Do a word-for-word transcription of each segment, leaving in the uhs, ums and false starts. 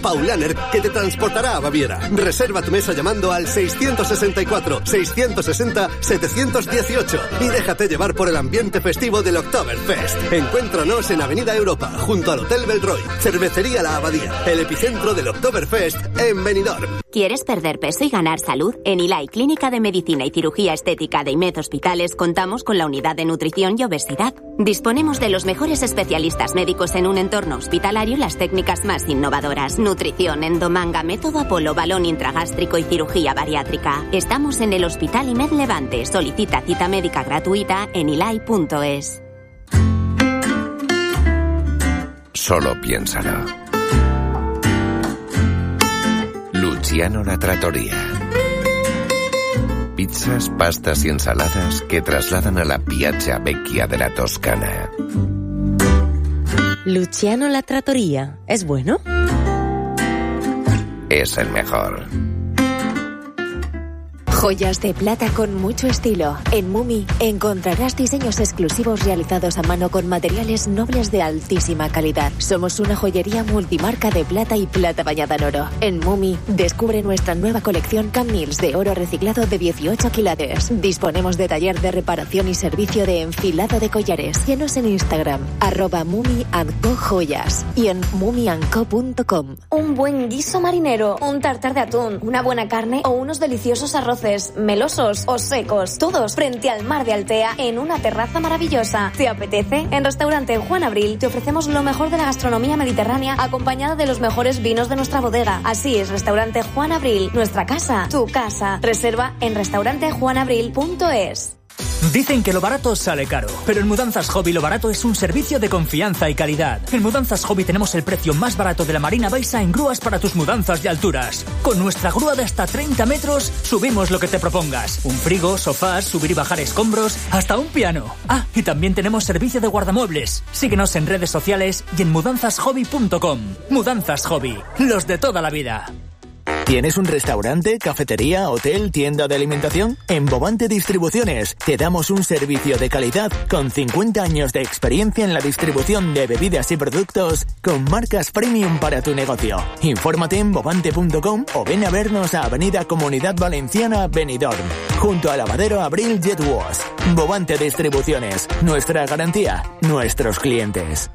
Paulaner, que te transportará a Baviera. Reserva tu mesa llamando al seiscientos sesenta y cuatro, seiscientos sesenta, setecientos dieciocho y déjate llevar por el ambiente festivo del Oktoberfest. Encuéntranos en Avenida Europa, junto al Hotel Belroy. Cervecería La Abadía, el epicentro del Oktoberfest en Benidorm. ¿Quieres perder peso y ganar salud? En Ilai Clínica de Medicina y Cirugía Estética de IMED Hospitales contamos con la unidad de nutrición y obesidad. Disponemos de los mejores especialistas médicos en un entorno hospitalario y las técnicas más innovadoras. Nutrición, endomanga, método Apolo, balón intragástrico y cirugía bariátrica. Estamos en el Hospital IMED Levante. Solicita cita médica gratuita en ilai punto es. Solo piénsalo. Luciano La Trattoria. Pizzas, pastas y ensaladas que trasladan a la Piazza Vecchia de la Toscana. Luciano La Trattoria. ¿Es bueno? Es el mejor. Joyas de plata con mucho estilo. En Mumi encontrarás diseños exclusivos realizados a mano con materiales nobles de altísima calidad. Somos una joyería multimarca de plata y plata bañada en oro. En Mumi descubre nuestra nueva colección Camils de oro reciclado de dieciocho quilates. Disponemos de taller de reparación y servicio de enfilado de collares. Síguenos en Instagram, arroba Mumi and Co Joyas y en mumi and co punto com. Un buen guiso marinero, un tartar de atún, una buena carne o unos deliciosos arroces melosos o secos, todos frente al mar de Altea en una terraza maravillosa. ¿Te apetece? En Restaurante Juan Abril te ofrecemos lo mejor de la gastronomía mediterránea acompañada de los mejores vinos de nuestra bodega. Así es, Restaurante Juan Abril, nuestra casa, tu casa. Reserva en restaurante juan abril punto es. Dicen que lo barato sale caro, pero en Mudanzas Hobby lo barato es un servicio de confianza y calidad. En Mudanzas Hobby tenemos el precio más barato de la Marina Baixa en grúas para tus mudanzas de alturas. Con nuestra grúa de hasta treinta metros, subimos lo que te propongas. Un frigo, sofás, subir y bajar escombros, hasta un piano. Ah, y también tenemos servicio de guardamuebles. Síguenos en redes sociales y en mudanzas hobby punto com. Mudanzas Hobby, los de toda la vida. ¿Tienes un restaurante, cafetería, hotel, tienda de alimentación? En Bovante Distribuciones te damos un servicio de calidad con cincuenta años de experiencia en la distribución de bebidas y productos con marcas premium para tu negocio. Infórmate en bovante punto com o ven a vernos a Avenida Comunidad Valenciana, Benidorm, junto al lavadero Abril Jet Wash. Bovante Distribuciones, nuestra garantía, nuestros clientes.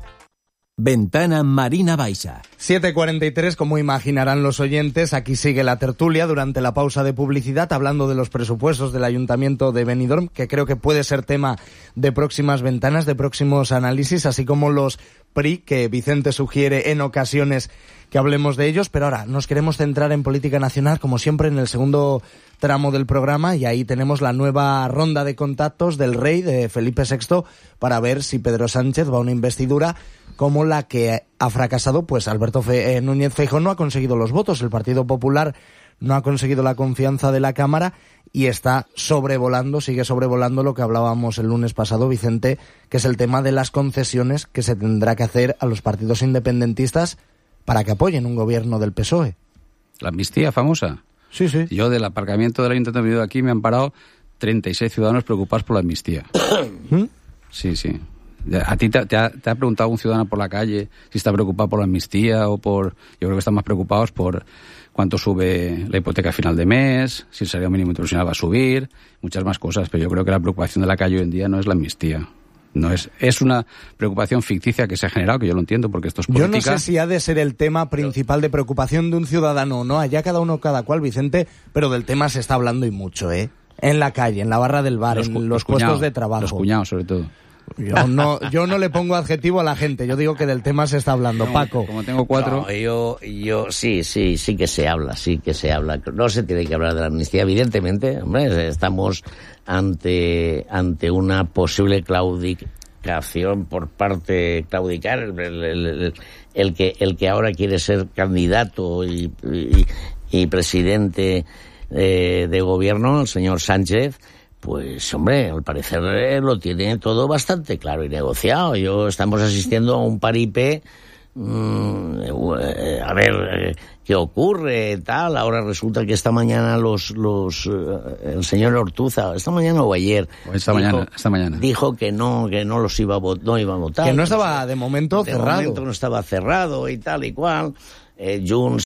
Ventana Marina Baixa. siete cuarenta y tres, como imaginarán los oyentes, aquí sigue la tertulia durante la pausa de publicidad hablando de los presupuestos del Ayuntamiento de Benidorm, que creo que puede ser tema de próximas ventanas, de próximos análisis, así como los P R I, que Vicente sugiere en ocasiones que hablemos de ellos, pero ahora nos queremos centrar en política nacional, como siempre, en el segundo tramo del programa, y ahí tenemos la nueva ronda de contactos del rey, de Felipe sexto, para ver si Pedro Sánchez va a una investidura como la que ha fracasado, pues Alberto Fe- eh, Núñez Feijóo no ha conseguido los votos, el Partido Popular no ha conseguido la confianza de la Cámara y está sobrevolando, sigue sobrevolando lo que hablábamos el lunes pasado, Vicente, que es el tema de las concesiones que se tendrá que hacer a los partidos independentistas para que apoyen un gobierno del P S O E. La amnistía famosa. Sí, sí. Yo del aparcamiento del Ayuntamiento de aquí me han parado treinta y seis ciudadanos preocupados por la amnistía. ¿Mm? Sí, sí. ¿A ti te, te, ha, te ha preguntado un ciudadano por la calle si está preocupado por la amnistía o por...? Yo creo que están más preocupados por cuánto sube la hipoteca a final de mes, si el salario mínimo interprofesional va a subir, muchas más cosas, pero yo creo que la preocupación de la calle hoy en día no es la amnistía. No es, es una preocupación ficticia que se ha generado, que yo lo entiendo porque esto es política. Yo no sé si ha de ser el tema principal de preocupación de un ciudadano o no, allá cada uno cada cual, Vicente, pero del tema se está hablando y mucho, ¿eh? En la calle, en la barra del bar, los, en los, los puestos cuñados, de trabajo. Los cuñados, sobre todo. Yo no, yo no le pongo adjetivo a la gente, yo digo que del tema se está hablando. No, Paco. Como tengo cuatro... No, yo, yo, sí, sí, sí que se habla, sí que se habla. No se tiene que hablar de la amnistía, evidentemente, hombre, estamos ante, ante una posible claudicación por parte, claudicar, el, el, el, el, que, el que ahora quiere ser candidato y, y, y presidente eh, de gobierno, el señor Sánchez. Pues, hombre, al parecer eh, lo tiene todo bastante claro y negociado. Yo estamos asistiendo a un paripé, mmm, eh, a ver eh, qué ocurre, tal. Ahora resulta que esta mañana los, los, eh, el señor Ortuza, esta mañana o ayer, o esta dijo, mañana, esta mañana, dijo que no, que no los iba a votar, no iba a votar. Que no estaba de momento de cerrado. De momento no estaba cerrado y tal y cual. Eh, Junts